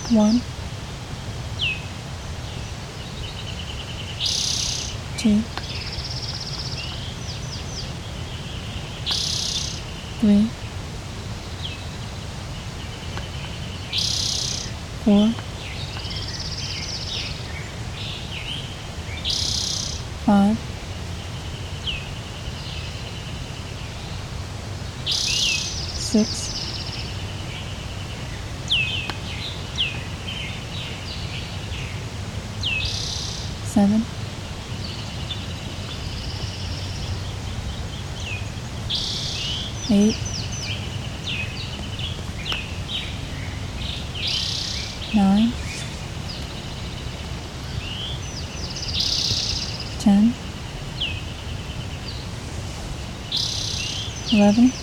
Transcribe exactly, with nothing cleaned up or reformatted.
One, two, three, four, five, six, seven, eight, nine, ten, eleven,